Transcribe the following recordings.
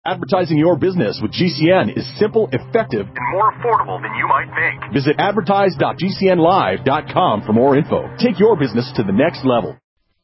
Advertising your business with GCN is simple, effective, and more affordable than you might think. Visit advertise.gcnlive.com for more info. Take your business to the next level.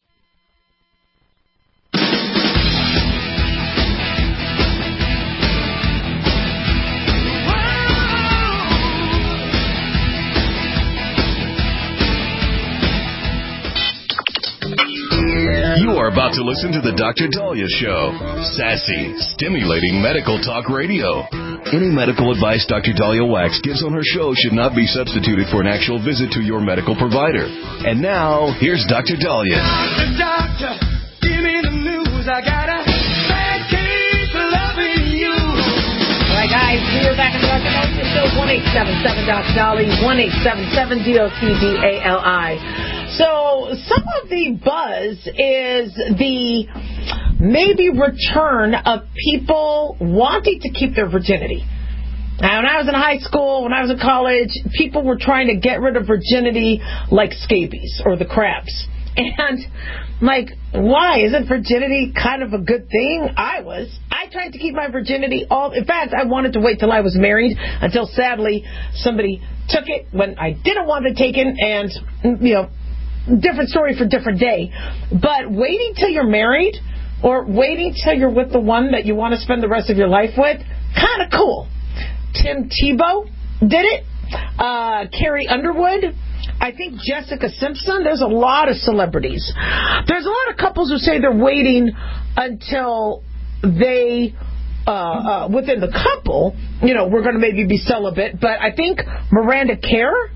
You are about to listen to the Dr. Daliah Show. Sassy, stimulating medical talk radio. Any medical advice Dr. Daliah Wax gives on her show should not be substituted for an actual visit to your medical provider. And now, here's Dr. Daliah. Doctor, give me the news. I got a bad case of loving you. All right, guys, we are back in the Dr. Daliah Show. 1-877-Dr. Daliah, 1-877-DOCDALI. So some of the buzz is the maybe return of people wanting to keep their virginity. Now, when I was in high school, when I was in college, people were trying to get rid of virginity like scabies or the crabs. And, like, why? Isn't virginity kind of a good thing? I tried to keep my virginity in fact, I wanted to wait till I was married until, sadly, somebody took it when I didn't want it taken, and, different story for different day. But waiting till you're married or waiting till you're with the one that you want to spend the rest of your life with, kind of cool. Tim Tebow did it. Carrie Underwood. I think Jessica Simpson. There's a lot of celebrities. There's a lot of couples who say they're waiting until they within the couple, we're going to maybe be celibate. But I think Miranda Kerr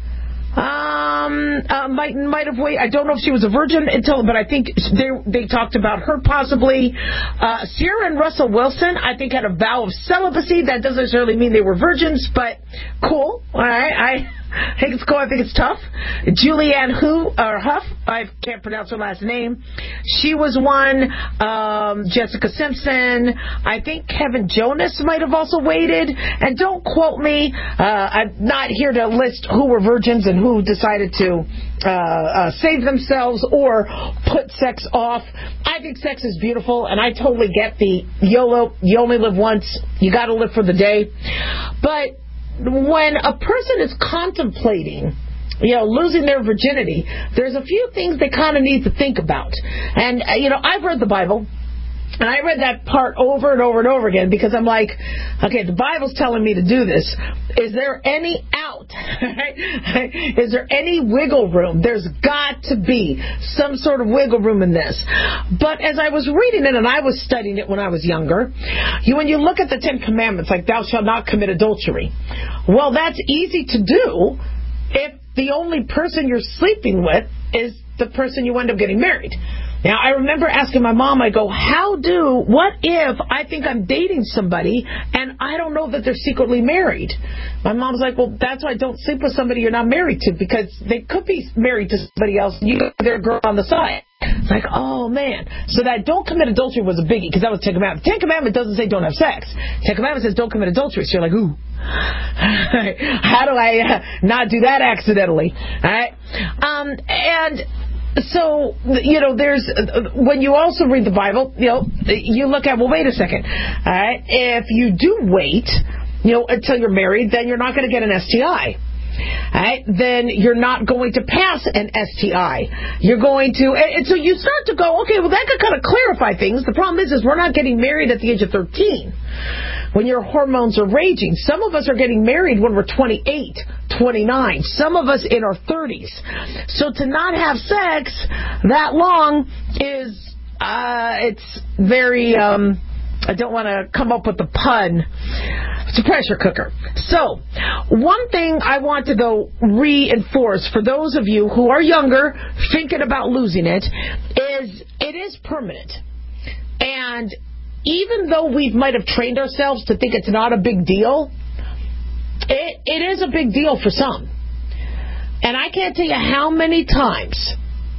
might have waited. I don't know if she was a virgin but I think they talked about her possibly. Sierra and Russell Wilson, I think, had a vow of celibacy. That doesn't necessarily mean they were virgins, but cool. All right, I think it's cool. I think it's tough. Julianne Hough, I can't pronounce her last name. She was one. Jessica Simpson. I think Kevin Jonas might have also waited. And don't quote me. I'm not here to list who were virgins and who decided to save themselves or put sex off. I think sex is beautiful, and I totally get the YOLO. You only live once. You got to live for the day. But when a person is contemplating, losing their virginity, there's a few things they kind of need to think about. And, I've read the Bible, and I read that part over and over and over again because I'm like, okay, the Bible's telling me to do this. Is there any out? Is there any wiggle room? There's got to be some sort of wiggle room in this. But as I was reading it, and I was studying it when I was younger, when you look at the 10 Commandments, like thou shalt not commit adultery, well, that's easy to do if the only person you're sleeping with is the person you end up getting married. Now, I remember asking my mom, I go, what if I think I'm dating somebody and I don't know that they're secretly married? My mom's like, well, that's why don't sleep with somebody you're not married to, because they could be married to somebody else. They're a girl on the side. It's like, oh, man. So that don't commit adultery was a biggie, because that was 10 Commandments. 10 Commandments doesn't say don't have sex. 10 Commandments says don't commit adultery. So you're like, ooh. How do I not do that accidentally? All right. And so, there's, when you also read the Bible, you look at, well, wait a second. All right. If you do wait, until you're married, then you're not going to get an STI. All right, then you're not going to pass an STI. You're going to, and so you start to go, okay, well, that could kind of clarify things. The problem is we're not getting married at the age of 13 when your hormones are raging. Some of us are getting married when we're 28, 29. Some of us in our 30s. So to not have sex that long is, it's very, I don't want to come up with the pun. It's a pressure cooker. So, one thing I want to, though, reinforce for those of you who are younger, thinking about losing it is permanent. And even though we might have trained ourselves to think it's not a big deal, it is a big deal for some. And I can't tell you how many times,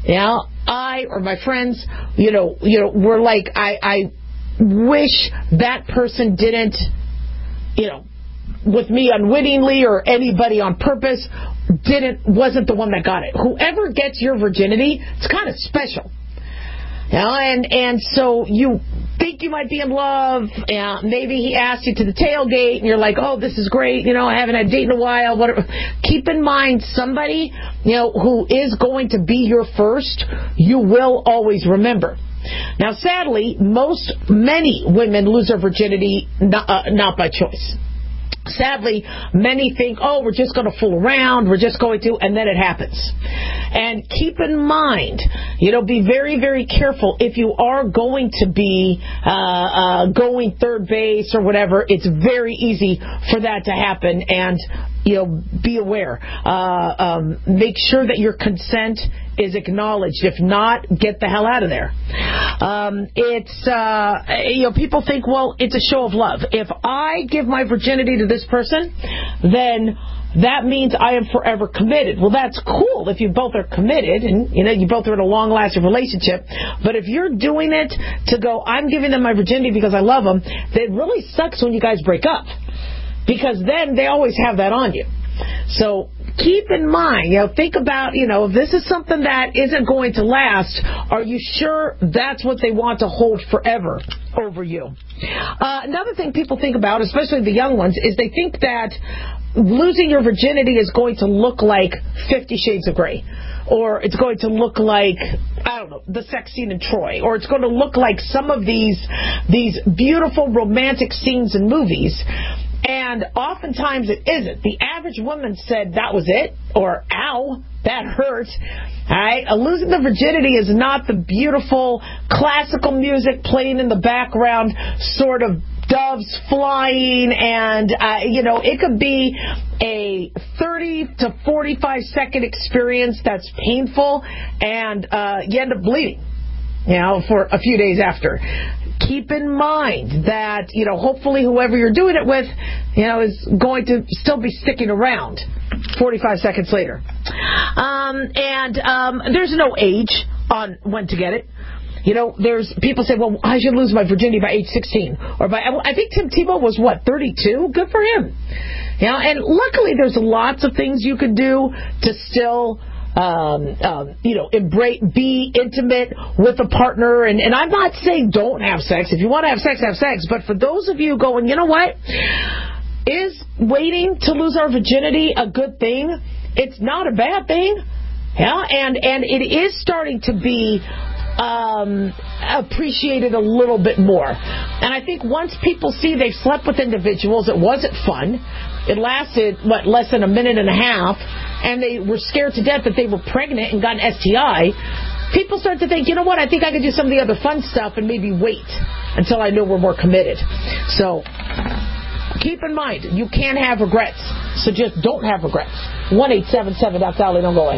I or my friends, were like, I wish that person didn't, with me unwittingly or anybody on purpose, wasn't the one that got it. Whoever gets your virginity, it's kind of special. And so you think you might be in love. Maybe he asked you to the tailgate, and you're like, oh, this is great. I haven't had a date in a while. Whatever. Keep in mind, somebody, who is going to be your first, you will always remember. Now, sadly, many women lose their virginity not by choice. Sadly, many think, oh, we're just going to fool around, and then it happens. And keep in mind, be very, very careful. If you are going to be going third base or whatever, it's very easy for that to happen. And, be aware. Make sure that your consent is acknowledged. If not, get the hell out of there. People think, well, it's a show of love. If I give my virginity to this person, then that means I am forever committed. Well, that's cool if you both are committed and, you both are in a long-lasting relationship. But if you're doing it to go, I'm giving them my virginity because I love them, it really sucks when you guys break up. Because then they always have that on you. So keep in mind, think about, if this is something that isn't going to last, are you sure that's what they want to hold forever over you? Another thing people think about, especially the young ones, is they think that losing your virginity is going to look like 50 Shades of Grey. Or it's going to look like, I don't know, the sex scene in Troy. Or it's going to look like some of these beautiful romantic scenes in movies. And oftentimes it isn't. The average woman said that was it, or ow, that hurt. All right? Losing the virginity is not the beautiful classical music playing in the background, sort of doves flying, and, it could be a 30 to 45 second experience that's painful, and you end up bleeding, for a few days after. Keep in mind that, hopefully whoever you're doing it with, is going to still be sticking around 45 seconds later. There's no age on when to get it. There's people say, well, I should lose my virginity by age 16. I think Tim Tebow was, 32? Good for him. And luckily there's lots of things you could do to still embrace, be intimate with a partner. And I'm not saying don't have sex. If you want to have sex, have sex. But for those of you going, you know what? Is waiting to lose our virginity a good thing? It's not a bad thing. And it is starting to be appreciated a little bit more. And I think once people see they've slept with individuals, it wasn't fun. It lasted, less than a minute and a half, and they were scared to death that they were pregnant and got an STI, people start to think, you know what, I think I could do some of the other fun stuff and maybe wait until I know we're more committed. So keep in mind, you can have regrets. So just don't have regrets. 1-877, that's Allie, don't go away.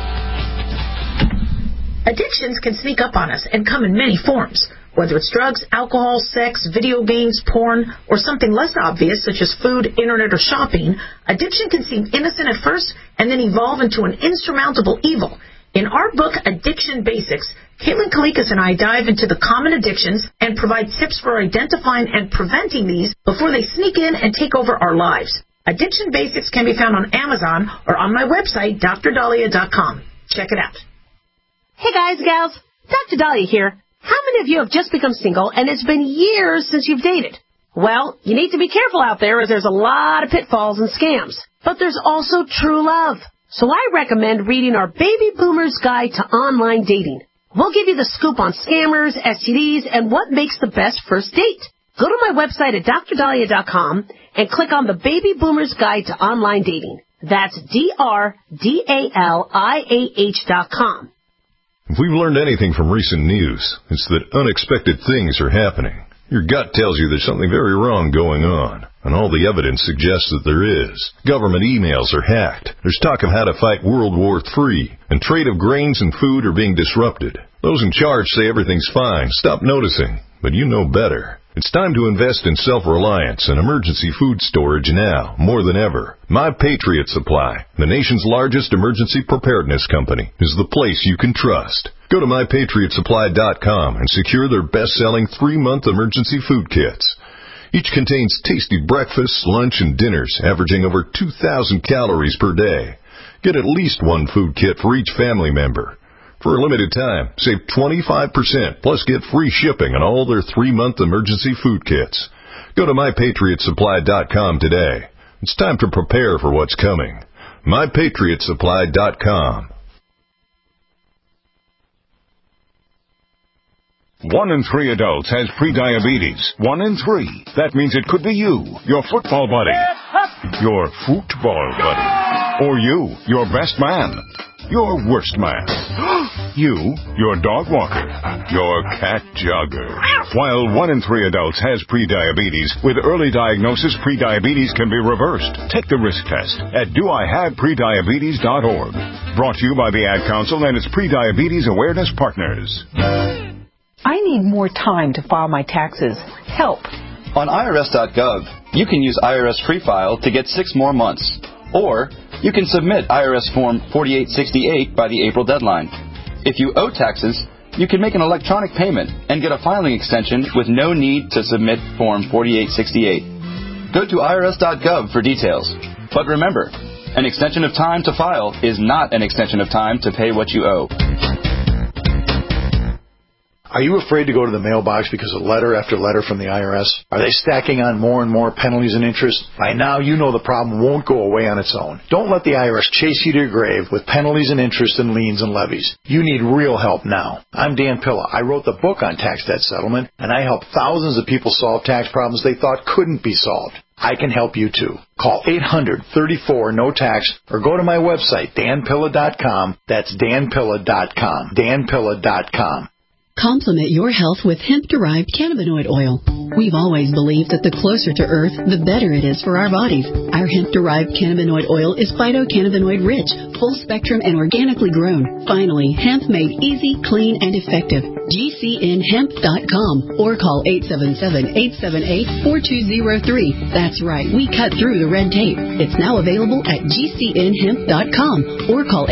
Addictions can sneak up on us and come in many forms. Whether it's drugs, alcohol, sex, video games, porn, or something less obvious such as food, internet, or shopping, addiction can seem innocent at first and then evolve into an insurmountable evil. In our book, Addiction Basics, Caitlin Kalikas and I dive into the common addictions and provide tips for identifying and preventing these before they sneak in and take over our lives. Addiction Basics can be found on Amazon or on my website, DrDahlia.com. Check it out. Hey guys, gals, Dr. Dahlia here. How many of you have just become single and it's been years since you've dated? Well, you need to be careful out there as there's a lot of pitfalls and scams. But there's also true love. So I recommend reading our Baby Boomer's Guide to Online Dating. We'll give you the scoop on scammers, STDs, and what makes the best first date. Go to my website at DrDahlia.com and click on the Baby Boomer's Guide to Online Dating. That's DrDahlia.com. If we've learned anything from recent news, it's that unexpected things are happening. Your gut tells you there's something very wrong going on, and all the evidence suggests that there is. Government emails are hacked. There's talk of how to fight World War III, and trade of grains and food are being disrupted. Those in charge say everything's fine. Stop noticing, but you know better. It's time to invest in self-reliance and emergency food storage now, more than ever. My Patriot Supply, the nation's largest emergency preparedness company, is the place you can trust. Go to MyPatriotSupply.com and secure their best-selling 3-month emergency food kits. Each contains tasty breakfasts, lunch, and dinners, averaging over 2,000 calories per day. Get at least one food kit for each family member. For a limited time, save 25%, plus get free shipping on all their 3-month emergency food kits. Go to MyPatriotSupply.com today. It's time to prepare for what's coming. MyPatriotSupply.com. 1 in 3 adults has prediabetes. 1 in 3. That means it could be you, your football buddy, your football buddy, or you, your best man, your worst man, you, your dog walker, your cat jogger. While 1 in 3 adults has prediabetes, with early diagnosis, prediabetes can be reversed. Take the risk test at doihaveprediabetes.org. Brought to you by the Ad Council and its Prediabetes Awareness Partners. I need more time to file my taxes. Help. On IRS.gov, you can use IRS Free File to get 6 more months. Or you can submit IRS Form 4868 by the April deadline. If you owe taxes, you can make an electronic payment and get a filing extension with no need to submit Form 4868. Go to IRS.gov for details. But remember, an extension of time to file is not an extension of time to pay what you owe. Are you afraid to go to the mailbox because of letter after letter from the IRS? Are they stacking on more and more penalties and interest? By now, you know the problem won't go away on its own. Don't let the IRS chase you to your grave with penalties and interest and liens and levies. You need real help now. I'm Dan Pilla. I wrote the book on tax debt settlement, and I help thousands of people solve tax problems they thought couldn't be solved. I can help you too. Call 800-34-NO-TAX or go to my website, danpilla.com. That's danpilla.com. danpilla.com. Complement your health with hemp-derived cannabinoid oil. We've always believed that the closer to Earth, the better it is for our bodies. Our hemp-derived cannabinoid oil is phytocannabinoid-rich, full-spectrum, and organically grown. Finally, hemp made easy, clean, and effective. GCNhemp.com or call 877-878-4203. That's right, we cut through the red tape. It's now available at GCNhemp.com or call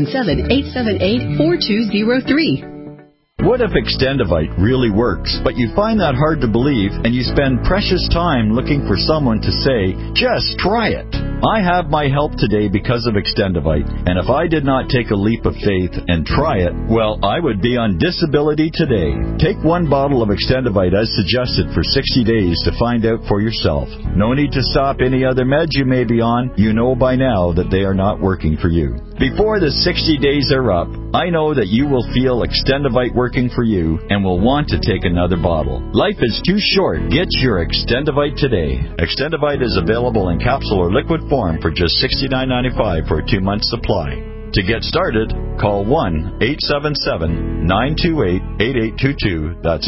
877-878-4203. What if Extendivite really works, but you find that hard to believe and you spend precious time looking for someone to say, just try it? I have my help today because of Extendivite, and if I did not take a leap of faith and try it, well, I would be on disability today. Take 1 bottle of Extendivite as suggested for 60 days to find out for yourself. No need to stop any other meds you may be on. You know by now that they are not working for you. Before the 60 days are up, I know that you will feel Extendivite working for you and will want to take another bottle. Life is too short. Get your Extendivite today. Extendivite is available in capsule or liquid form for just $69.95 for a 2-month supply. To get started, call 1-877-928-8822. That's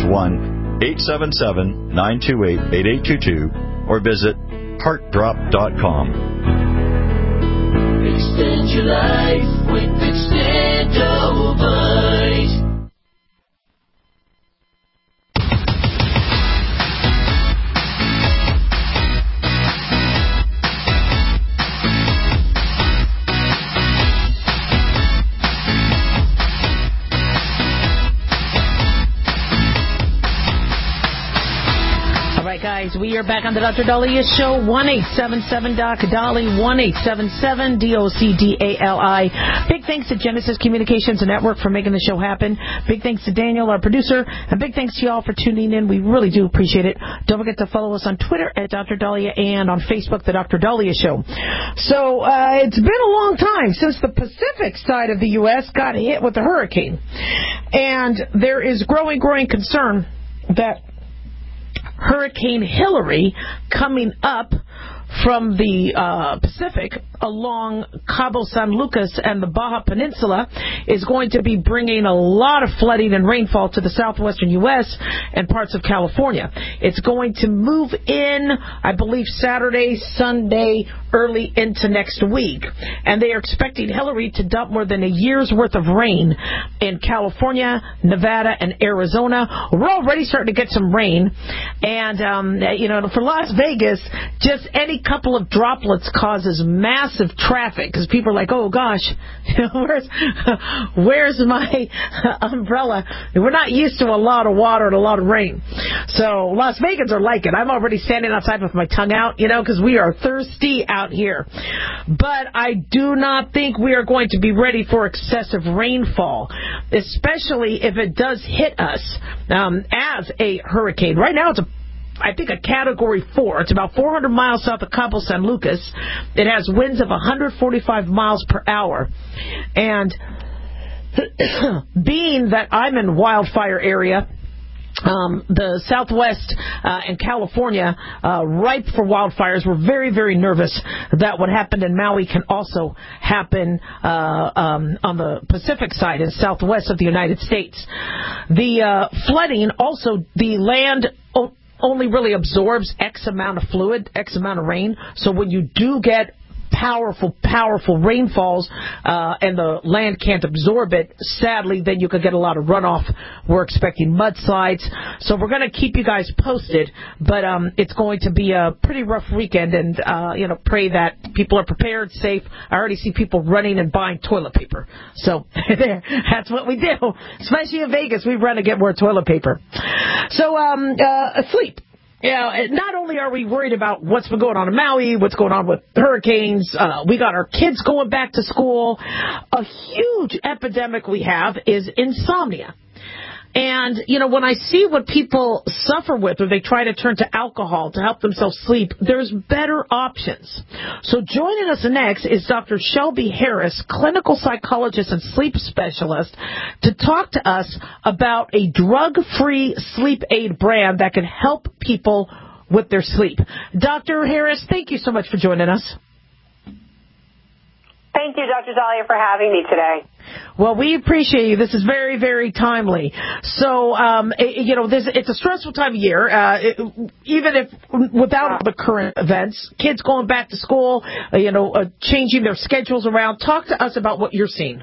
1-877-928-8822. Or visit heartdrop.com. Extend your life with Extendovite. Guys, we are back on the Dr. Daliah Show. 1-877-DOC-DOLLY, 1-877-DOCDALI. Big thanks to Genesis Communications Network for making the show happen. Big thanks to Daniel, our producer, and big thanks to y'all for tuning in. We really do appreciate it. Don't forget to follow us on Twitter at Dr. Daliah and on Facebook, The Dr. Daliah Show. So it's been a long time since the Pacific side of the U.S. got hit with a hurricane. And there is growing concern that Hurricane Hillary coming up from the Pacific along Cabo San Lucas and the Baja Peninsula is going to be bringing a lot of flooding and rainfall to the southwestern U.S. and parts of California. It's going to move in, I believe, Saturday, Sunday, early into next week. And they are expecting Hillary to dump more than a year's worth of rain in California, Nevada, and Arizona. We're already starting to get some rain. And, for Las Vegas, just any tiny couple of droplets causes massive traffic because people are like, oh gosh, where's my umbrella? We're not used to a lot of water and a lot of rain. So Las Vegans are like it. I'm already standing outside with my tongue out, because we are thirsty out here. But I do not think we are going to be ready for excessive rainfall, especially if it does hit us as a hurricane. Right now it's I think a Category 4. It's about 400 miles south of Cabo San Lucas. It has winds of 145 miles per hour. And being that I'm in wildfire area, the Southwest and California, ripe for wildfires, we're very, very nervous that what happened in Maui can also happen on the Pacific side and southwest of the United States. The flooding, also the land only really absorbs X amount of fluid, X amount of rain. So when you do get powerful rainfalls and the land can't absorb it, sadly, then you could get a lot of runoff. We're expecting mudslides. So we're going to keep you guys posted, but it's going to be a pretty rough weekend, and pray that people are prepared, safe. I already see people running and buying toilet paper. So that's what we do. Especially in Vegas, we run to get more toilet paper. So sleep. Not only are we worried about what's been going on in Maui, what's going on with hurricanes, we got our kids going back to school. A huge epidemic we have is insomnia. And, when I see what people suffer with or they try to turn to alcohol to help themselves sleep, there's better options. So joining us next is Dr. Shelby Harris, clinical psychologist and sleep specialist, to talk to us about a drug-free sleep aid brand that can help people with their sleep. Dr. Harris, thank you so much for joining us. Thank you, Dr. Dahlia, for having me today. Well, we appreciate you. This is very, very timely. So, it's a stressful time of year, even if without the current events, kids going back to school, changing their schedules around. Talk to us about what you're seeing.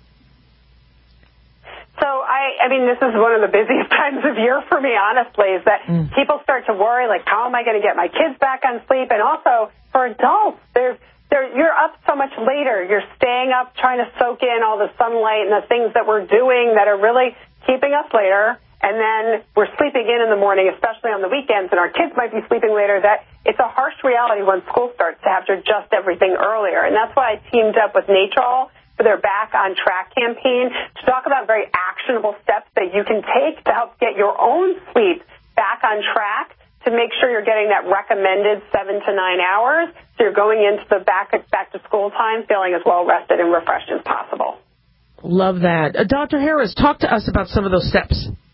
So, this is one of the busiest times of year for me, honestly, is that people start to worry, like, how am I going to get my kids back on sleep? And also, for adults, you're up so much later. You're staying up trying to soak in all the sunlight and the things that we're doing that are really keeping us later. And then we're sleeping in the morning, especially on the weekends, and our kids might be sleeping later. That it's a harsh reality when school starts to have to adjust everything earlier. And that's why I teamed up with Natrol for their Back on Track campaign to talk about very actionable steps that you can take to help get your own sleep back on track, to make sure you're getting that recommended 7 to 9 hours, so you're going into the back to school time feeling as well rested and refreshed as possible. Love that. Dr. Harris, talk to us about some of those steps.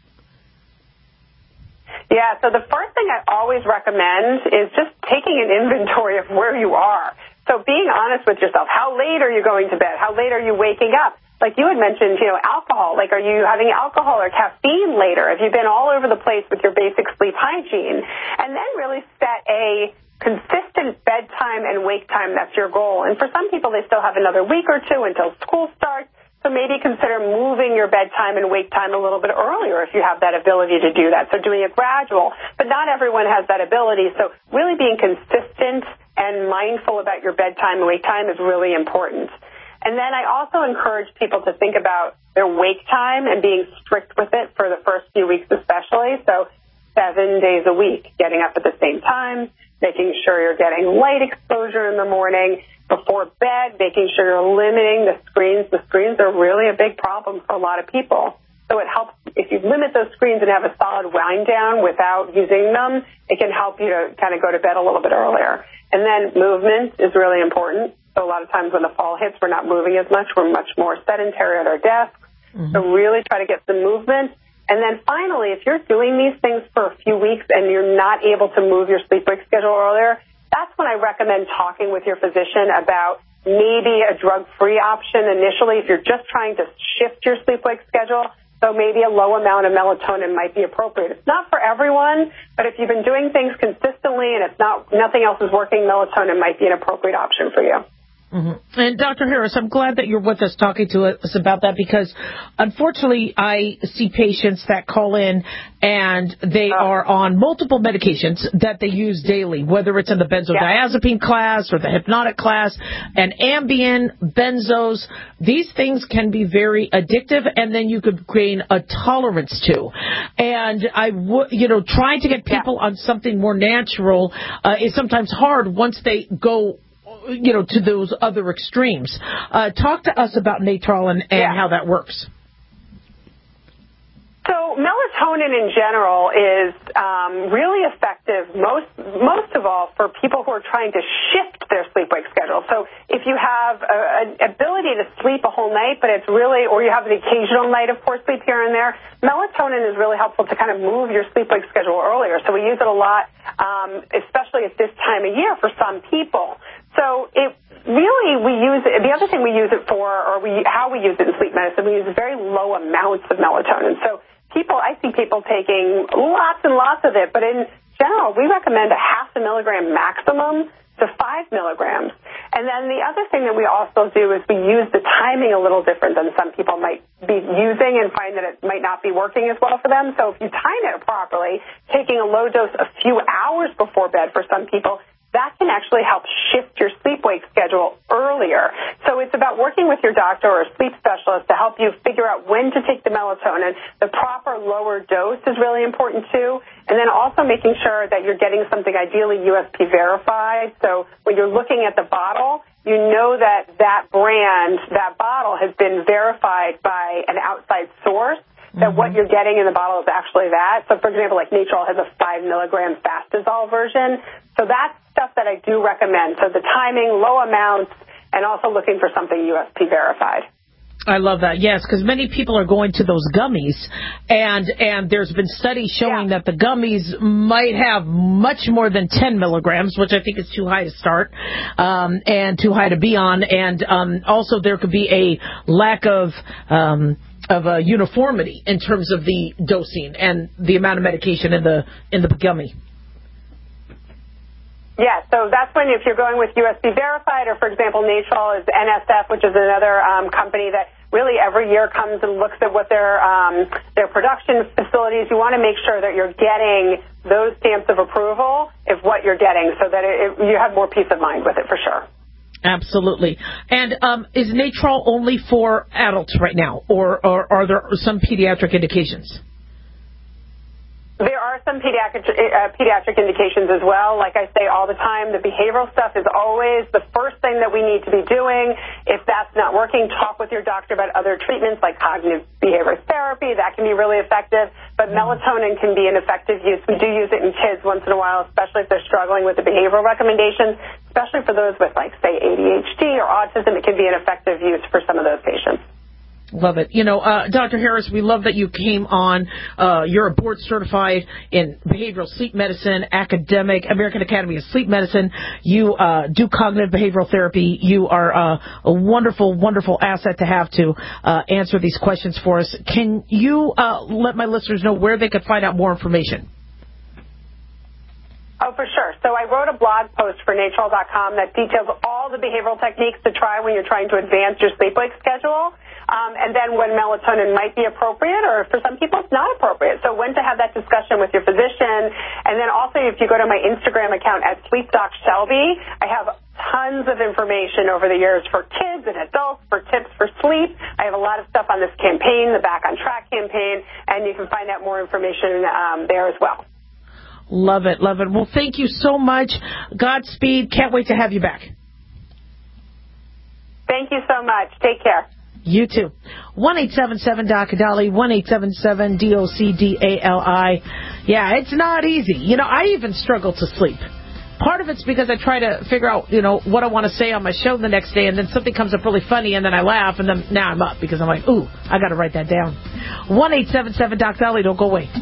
Yeah, so the first thing I always recommend is just taking an inventory of where you are. So being honest with yourself. How late are you going to bed? How late are you waking up? Like you had mentioned, alcohol. Like, are you having alcohol or caffeine later? Have you been all over the place with your basic sleep hygiene? And then really set a consistent bedtime and wake time. That's your goal. And for some people, they still have another week or two until school starts. So maybe consider moving your bedtime and wake time a little bit earlier if you have that ability to do that. So doing it gradual. But not everyone has that ability. So really being consistent and mindful about your bedtime and wake time is really important. And then I also encourage people to think about their wake time and being strict with it for the first few weeks especially. So 7 days a week, getting up at the same time, making sure you're getting light exposure in the morning, before bed, making sure you're limiting the screens. The screens are really a big problem for a lot of people. So it helps if you limit those screens and have a solid wind down without using them, it can help you to kind of go to bed a little bit earlier. And then movement is really important. So a lot of times when the fall hits, we're not moving as much. We're much more sedentary at our desks. So really try to get some movement. And then finally, if you're doing these things for a few weeks and you're not able to move your sleep-wake schedule earlier, that's when I recommend talking with your physician about maybe a drug-free option initially if you're just trying to shift your sleep-wake schedule. So maybe a low amount of melatonin might be appropriate. It's not for everyone, but if you've been doing things consistently and nothing else is working, melatonin might be an appropriate option for you. Mm-hmm. And Dr. Harris, I'm glad that you're with us talking to us about that because, unfortunately, I see patients that call in and they are on multiple medications that they use daily, whether it's in the benzodiazepine class or the hypnotic class, and Ambien, benzos. These things can be very addictive, and then you could gain a tolerance to. And trying to get people on something more natural is sometimes hard once they go to those other extremes. Talk to us about Natrol and how that works. So melatonin in general is really effective, most of all, for people who are trying to shift their sleep-wake schedule. So if you have an ability to sleep a whole night, but it's really, or you have an occasional night of poor sleep here and there, melatonin is really helpful to kind of move your sleep-wake schedule earlier. So we use it a lot, especially at this time of year for some people. So we use it, the other thing we use it for, how we use it in sleep medicine, we use very low amounts of melatonin. So I see people taking lots and lots of it, but in general, we recommend a 0.5 milligram maximum to 5 milligrams. And then the other thing that we also do is we use the timing a little different than some people might be using and find that it might not be working as well for them. So if you time it properly, taking a low dose a few hours before bed for some people, that can actually help shift your sleep-wake schedule earlier. So it's about working with your doctor or a sleep specialist to help you figure out when to take the melatonin. The proper lower dose is really important, too. And then also making sure that you're getting something ideally USP verified. So when you're looking at the bottle, you know that brand, that bottle has been verified by an outside source, that what you're getting in the bottle is actually that. So, for example, like Natrol has a 5 milligram fast dissolve version. So that's stuff that I do recommend. So the timing, low amounts, and also looking for something USP verified. I love that, yes, because many people are going to those gummies, and there's been studies showing that the gummies might have much more than 10 milligrams, which I think is too high to start, and too high to be on, and also there could be a lack of a uniformity in terms of the dosing and the amount of medication in the gummy. Yeah, so that's when if you're going with USP verified, or for example, Natrol is NSF, which is another company that really every year comes and looks at what their production facilities. You want to make sure that you're getting those stamps of approval of what you're getting, so that you have more peace of mind with it for sure. Absolutely. And is Natrol only for adults right now, or are there some pediatric indications? There are some pediatric indications as well. Like I say all the time, the behavioral stuff is always the first thing that we need to be doing. If that's not working, talk with your doctor about other treatments like cognitive behavior therapy. That can be really effective. But melatonin can be an effective use. We do use it in kids once in a while, especially if they're struggling with the behavioral recommendations, especially for those with, like, say, ADHD or autism. It can be an effective use for some of those patients. Love it. Dr. Harris, we love that you came on. You're a board certified in behavioral sleep medicine, academic, American Academy of Sleep Medicine. You do cognitive behavioral therapy. You are a wonderful, wonderful asset to have to answer these questions for us. Can you let my listeners know where they could find out more information? Oh, for sure. So I wrote a blog post for Natrol.com that details all the behavioral techniques to try when you're trying to advance your sleep-wake schedule. And then when melatonin might be appropriate, or for some people it's not appropriate. So when to have that discussion with your physician. And then also if you go to my Instagram account at SleepDocShelby, I have tons of information over the years for kids and adults, for tips for sleep. I have a lot of stuff on this campaign, the Back on Track campaign, and you can find out more information there as well. Love it, love it. Well, thank you so much. Godspeed. Can't wait to have you back. Thank you so much. Take care. You too. 1-877-DOC-DOLLY, 1-877-DOC-DALI. Yeah, it's not easy. I even struggle to sleep. Part of it's because I try to figure out, what I want to say on my show the next day, and then something comes up really funny, and then I laugh, and then now I'm up because I'm like, ooh, I got to write that down. 1-877-DOC-DOLLY. Don't go away.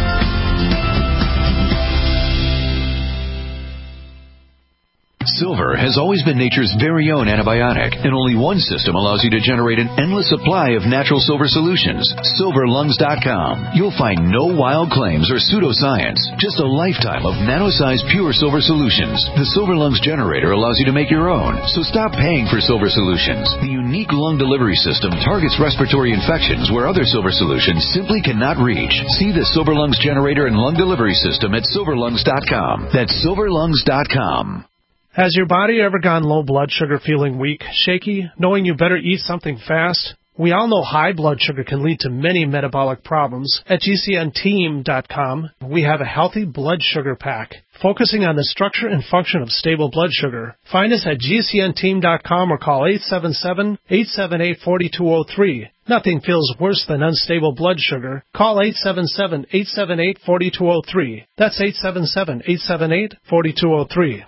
Silver Silver has always been nature's very own antibiotic, and only one system allows you to generate an endless supply of natural silver solutions. SilverLungs.com. You'll find no wild claims or pseudoscience, just a lifetime of nano-sized pure silver solutions. The Silver Lungs generator allows you to make your own, so stop paying for silver solutions. The unique lung delivery system targets respiratory infections where other silver solutions simply cannot reach. See the Silver Lungs generator and lung delivery system at SilverLungs.com. That's SilverLungs.com. Has your body ever gone low blood sugar, feeling weak, shaky, knowing you better eat something fast? We all know high blood sugar can lead to many metabolic problems. At GCNteam.com, we have a healthy blood sugar pack, focusing on the structure and function of stable blood sugar. Find us at GCNteam.com or call 877-878-4203. Nothing feels worse than unstable blood sugar. Call 877-878-4203. That's 877-878-4203.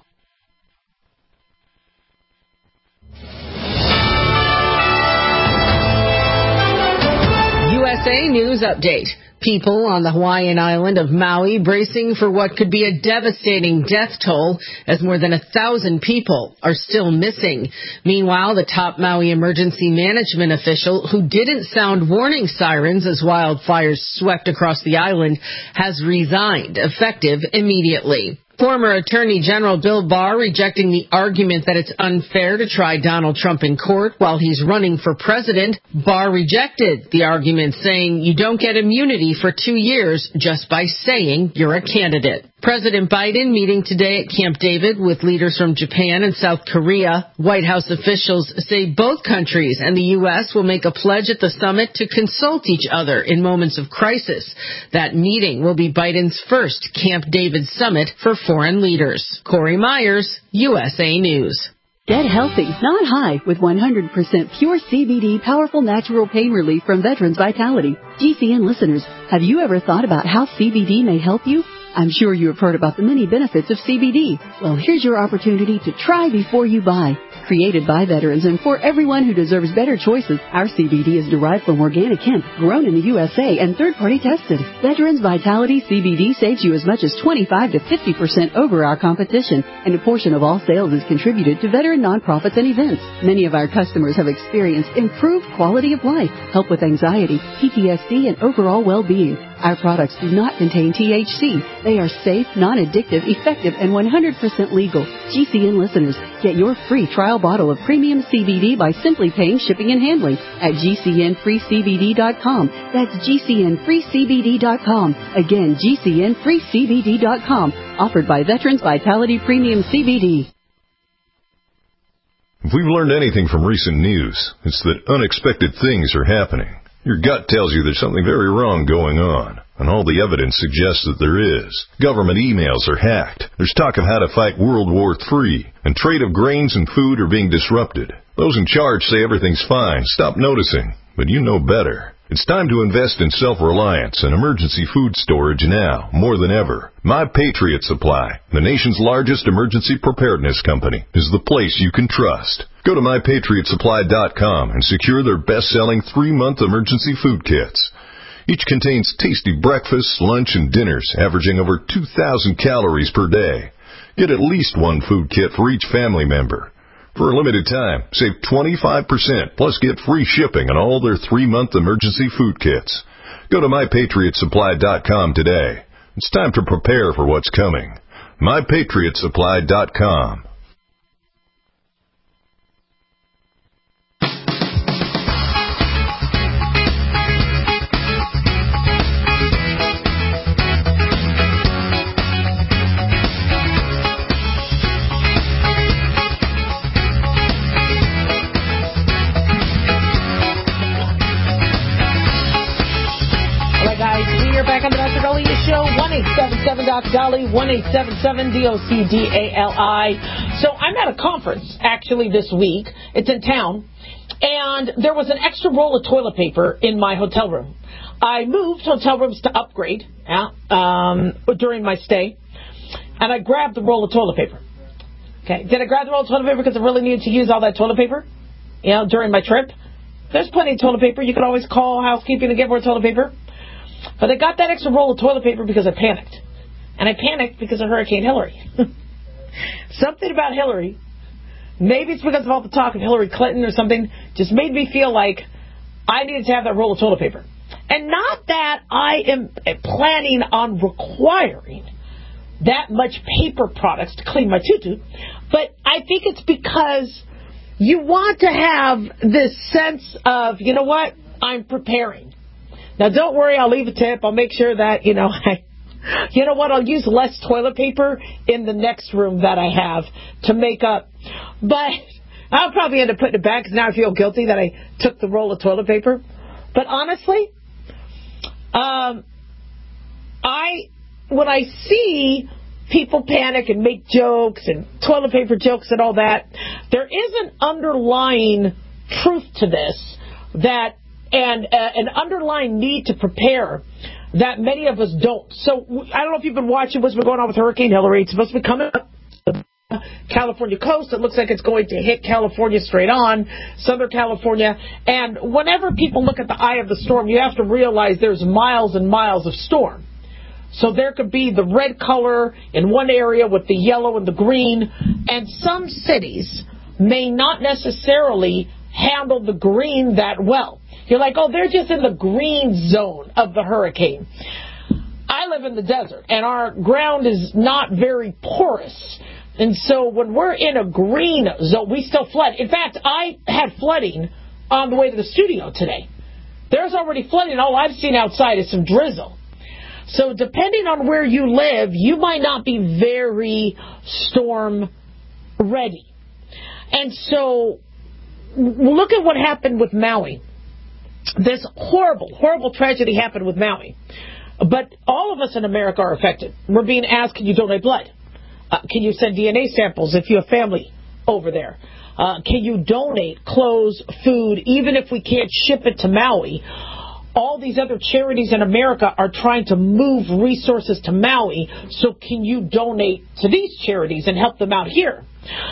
USA News Update. People on the Hawaiian island of Maui bracing for what could be a devastating death toll as more than 1,000 people are still missing. Meanwhile, the top Maui emergency management official, who didn't sound warning sirens as wildfires swept across the island, has resigned, effective immediately. Former Attorney General Bill Barr rejecting the argument that it's unfair to try Donald Trump in court while he's running for president. Barr rejected the argument, saying you don't get immunity for 2 years just by saying you're a candidate. President Biden meeting today at Camp David with leaders from Japan and South Korea. White House officials say both countries and the U.S. will make a pledge at the summit to consult each other in moments of crisis. That meeting will be Biden's first Camp David summit for foreign leaders. Corey Myers, USA News. Get healthy, not high, with 100% pure CBD powerful natural pain relief from Veterans Vitality. GCN listeners, have you ever thought about how CBD may help you? I'm sure you have heard about the many benefits of CBD. Well, here's your opportunity to try before you buy. Created by veterans and for everyone who deserves better choices, our CBD is derived from organic hemp, grown in the USA and third-party tested. Veterans Vitality CBD saves you as much as 25 to 50% over our competition, and a portion of all sales is contributed to veteran nonprofits and events. Many of our customers have experienced improved quality of life, help with anxiety, PTSD, and overall well-being. Our products do not contain THC. They are safe, non-addictive, effective, and 100% legal. GCN listeners, get your free trial bottle of premium CBD by simply paying shipping and handling at GCNFreeCBD.com. That's GCNFreeCBD.com. Again, GCNFreeCBD.com. Offered by Veterans Vitality Premium CBD. If we've learned anything from recent news, it's that unexpected things are happening. Your gut tells you there's something very wrong going on, and all the evidence suggests that there is. Government emails are hacked. There's talk of how to fight World War III, and trade of grains and food are being disrupted. Those in charge say everything's fine. Stop noticing, but you know better. It's time to invest in self-reliance and emergency food storage now, more than ever. My Patriot Supply, the nation's largest emergency preparedness company, is the place you can trust. Go to MyPatriotSupply.com and secure their best-selling 3-month emergency food kits. Each contains tasty breakfasts, lunch, and dinners, averaging over 2,000 calories per day. Get at least one food kit for each family member. For a limited time, save 25%, plus get free shipping on all their 3-month emergency food kits. Go to MyPatriotSupply.com today. It's time to prepare for what's coming. MyPatriotSupply.com. Back on the Dr. Daliah Show, 1-877-Doc-Dolly, 1-877-DOCDALI. So I'm at a conference, actually, this week. It's in town. And there was an extra roll of toilet paper in my hotel room. I moved hotel rooms to upgrade during my stay. And I grabbed the roll of toilet paper. Okay. Did I grab the roll of toilet paper because I really needed to use all that toilet paper? During my trip? There's plenty of toilet paper. You can always call housekeeping to get more toilet paper. But I got that extra roll of toilet paper because I panicked. And I panicked because of Hurricane Hillary. Something about Hillary maybe it's because of all the talk of Hillary Clinton or something, just made me feel like I needed to have that roll of toilet paper. And not that I am planning on requiring that much paper products to clean my tutu, but I think it's because you want to have this sense of, you know what, I'm preparing. Now, don't worry, I'll leave a tip. I'll make sure that, you know what, I'll use less toilet paper in the next room that I have to make up. But I'll probably end up putting it back because now I feel guilty that I took the roll of toilet paper. But honestly, when I see people panic and make jokes and toilet paper jokes and all that, there is an underlying truth to this that and an underlying need to prepare that many of us don't. So I don't know if you've been watching what's been going on with Hurricane Hillary. It's supposed to be coming up the California coast. It looks like it's going to hit California straight on, Southern California. And whenever people look at the eye of the storm, you have to realize there's miles and miles of storm. So there could be the red color in one area with the yellow and the green. And some cities may not necessarily handle the green that well. You're like, oh, they're just in the green zone of the hurricane. I live in the desert, and our ground is not very porous. And so when we're in a green zone, we still flood. In fact, I had flooding on the way to the studio today. There's already flooding. All I've seen outside is some drizzle. So depending on where you live, you might not be very storm ready. And so look at what happened with Maui. This horrible, horrible tragedy happened with Maui. But all of us in America are affected. We're being asked, can you donate blood? Can you send DNA samples if you have family over there? Can you donate clothes, food, even if we can't ship it to Maui? All these other charities in America are trying to move resources to Maui, so can you donate to these charities and help them out here?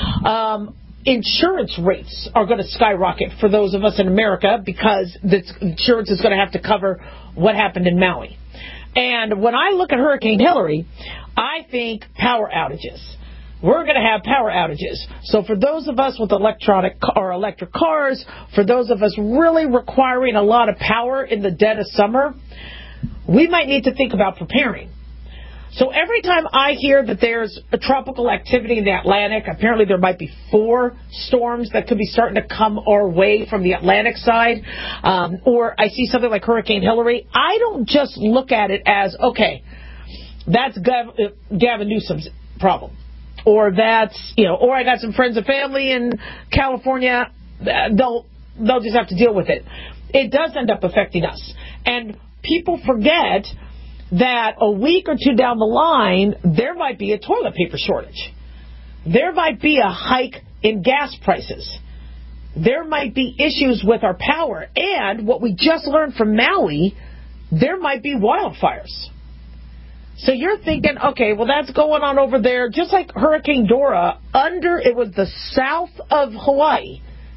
Insurance rates are going to skyrocket for those of us in America because the insurance is going to have to cover what happened in Maui. And when I look at Hurricane Hillary, I think power outages. We're going to have power outages. So for those of us with electric cars, for those of us really requiring a lot of power in the dead of summer, we might need to think about preparing. So every time I hear that there's a tropical activity in the Atlantic, apparently there might be 4 storms that could be starting to come our way from the Atlantic side, or I see something like Hurricane Hillary, I don't just look at it as, okay, that's Gavin Newsom's problem. Or that's, or I got some friends and family in California, they'll just have to deal with it. It does end up affecting us. And people forget that a week or 2 down the line, there might be a toilet paper shortage. There might be a hike in gas prices. There might be issues with our power. And what we just learned from Maui, there might be wildfires. So you're thinking, okay, well, that's going on over there. Just like Hurricane Dora, it was the south of Hawaii.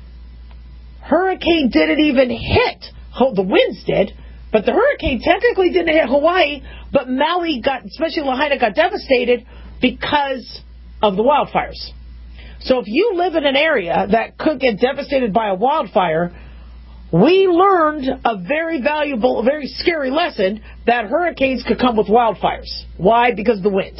Hurricane didn't even hit. The winds did. But the hurricane technically didn't hit Hawaii, but Maui especially Lahaina, got devastated because of the wildfires. So if you live in an area that could get devastated by a wildfire, we learned a very valuable, very scary lesson that hurricanes could come with wildfires. Why? Because of the wind.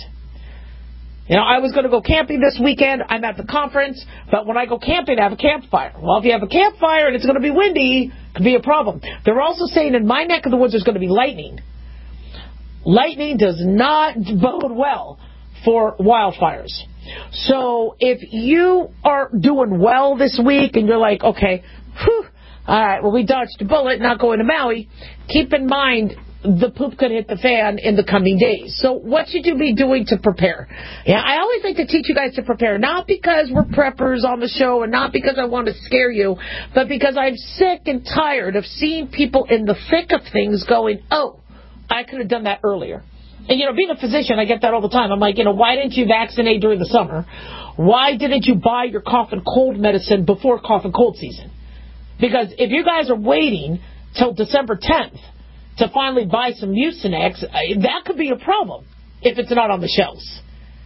I was going to go camping this weekend. I'm at the conference, but when I go camping, I have a campfire. Well, if you have a campfire and it's going to be windy, it could be a problem. They're also saying in my neck of the woods there's going to be lightning. Lightning does not bode well for wildfires. So if you are doing well this week and you're like, okay, all right, well, we dodged a bullet, not going to Maui, keep in mind the poop could hit the fan in the coming days. So what should you be doing to prepare? Yeah, I always like to teach you guys to prepare, not because we're preppers on the show and not because I want to scare you, but because I'm sick and tired of seeing people in the thick of things going, oh, I could have done that earlier. And, being a physician, I get that all the time. I'm like, why didn't you vaccinate during the summer? Why didn't you buy your cough and cold medicine before cough and cold season? Because if you guys are waiting till December 10th to finally buy some Mucinex, that could be a problem if it's not on the shelves.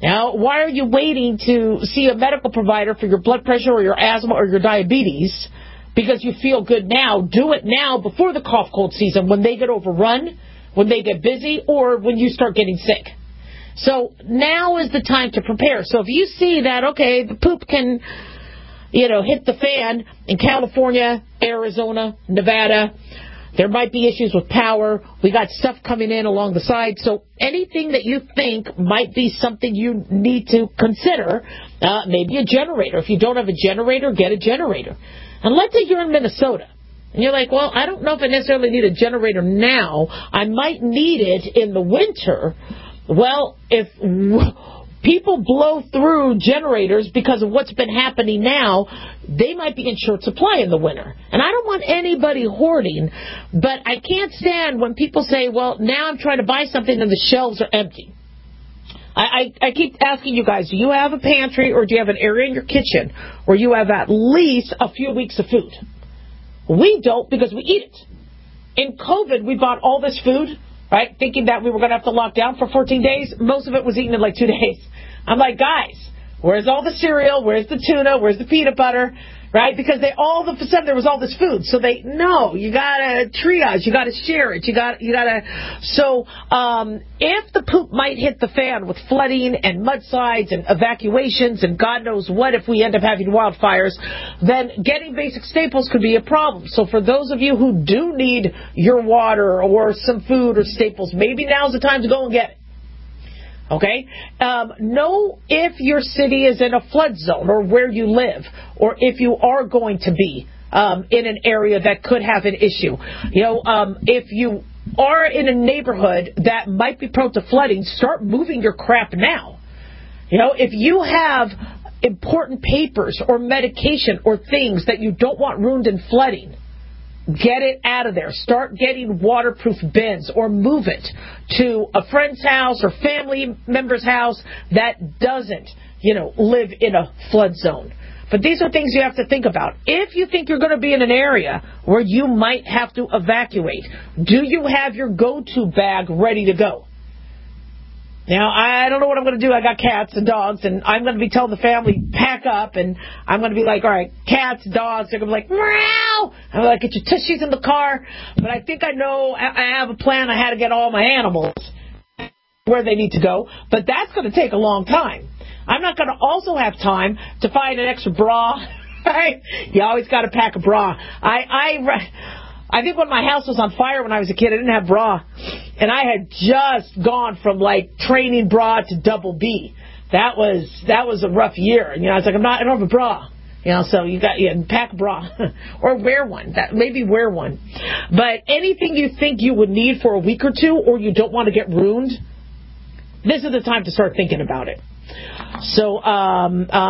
Now, why are you waiting to see a medical provider for your blood pressure or your asthma or your diabetes because you feel good now? Do it now before the cough cold season when they get overrun, when they get busy, or when you start getting sick. So now is the time to prepare. So if you see that, okay, the poop can, hit the fan in California, Arizona, Nevada, there might be issues with power. We got stuff coming in along the side. So anything that you think might be something you need to consider, maybe a generator. If you don't have a generator, get a generator. And let's say you're in Minnesota. And you're like, well, I don't know if I necessarily need a generator now. I might need it in the winter. Well, if people blow through generators because of what's been happening now, they might be in short supply in the winter. And I don't want anybody hoarding, but I can't stand when people say, well, now I'm trying to buy something and the shelves are empty. I keep asking you guys, do you have a pantry or do you have an area in your kitchen where you have at least a few weeks of food? We don't, because we eat it. In COVID, we bought all this food, right, thinking that we were going to have to lock down for 14 days. Most of it was eaten in like 2 days. I'm like, guys, where's all the cereal? Where's the tuna? Where's the peanut butter? Right? Because all of a sudden there was all this food. So you gotta triage, you gotta share it, So, if the poop might hit the fan with flooding and mudslides and evacuations and God knows what if we end up having wildfires, then getting basic staples could be a problem. So for those of you who do need your water or some food or staples, maybe now's the time to go and get it. Okay? Know if your city is in a flood zone or where you live, or if you are going to be in an area that could have an issue. If you are in a neighborhood that might be prone to flooding, start moving your crap now. If you have important papers or medication or things that you don't want ruined in flooding, get it out of there. Start getting waterproof bins or move it to a friend's house or family member's house that doesn't, live in a flood zone. But these are things you have to think about. If you think you're going to be in an area where you might have to evacuate, do you have your go-to bag ready to go? Now, I don't know what I'm going to do. I got cats and dogs, and I'm going to be telling the family, pack up, and I'm going to be like, all right, cats, dogs, they're going to be like, meow! I'm like, get your tushies in the car. But I think I know, I have a plan on how to get all my animals where they need to go, but that's going to take a long time. I'm not going to also have time to find an extra bra, right? You always got to pack a bra. I think when my house was on fire when I was a kid, I didn't have bra. And I had just gone from training bra to double B. That was a rough year. And I was like, I don't have a bra. So you pack a bra or wear one. Maybe wear one. But anything you think you would need for a week or two, or you don't want to get ruined, this is the time to start thinking about it. So, I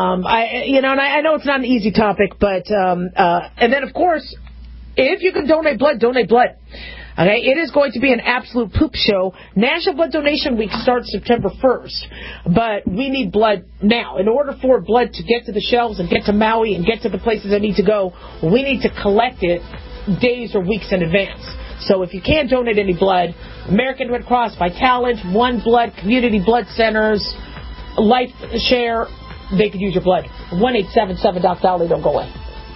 know it's not an easy topic, but and then of course, if you can donate blood, donate blood. Okay, it is going to be an absolute poop show. National Blood Donation Week starts September 1st, but we need blood now. In order for blood to get to the shelves and get to Maui and get to the places that need to go, we need to collect it days or weeks in advance. So if you can't donate any blood, American Red Cross, Vitalant, One Blood, community blood centers, Life Share, they could use your blood. 1-877-DOC-DOLLY, don't go away.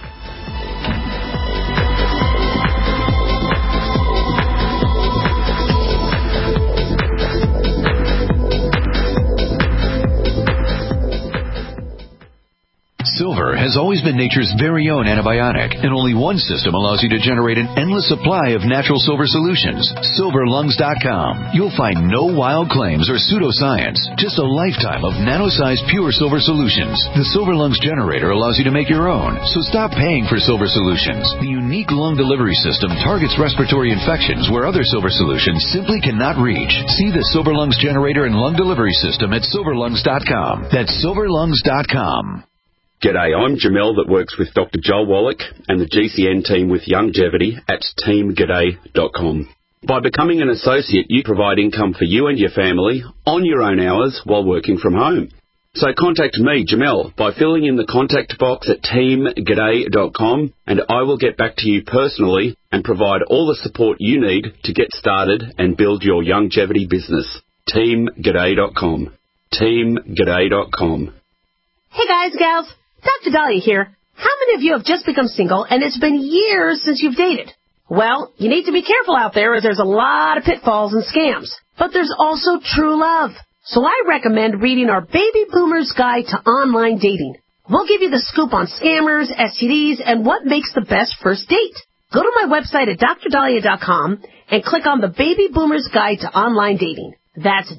Silver has always been nature's very own antibiotic, and only one system allows you to generate an endless supply of natural silver solutions. SilverLungs.com. You'll find no wild claims or pseudoscience, just a lifetime of nano-sized pure silver solutions. The Silver Lungs generator allows you to make your own, so stop paying for silver solutions. The unique lung delivery system targets respiratory infections where other silver solutions simply cannot reach. See the Silver Lungs generator and lung delivery system at SilverLungs.com. That's SilverLungs.com. G'day, I'm Jamel that works with Dr. Joel Wallach and the GCN team with Longevity at teamg'day.com. By becoming an associate, you provide income for you and your family on your own hours while working from home. So contact me, Jamel, by filling in the contact box at teamg'day.com, and I will get back to you personally and provide all the support you need to get started and build your longevity business. teamg'day.com. teamg'day.com. Hey guys, gals, Dr. Dahlia here. How many of you have just become single and it's been years since you've dated? Well, you need to be careful out there as there's a lot of pitfalls and scams. But there's also true love. So I recommend reading our Baby Boomer's Guide to Online Dating. We'll give you the scoop on scammers, STDs, and what makes the best first date. Go to my website at drdahlia.com and click on the Baby Boomer's Guide to Online Dating. That's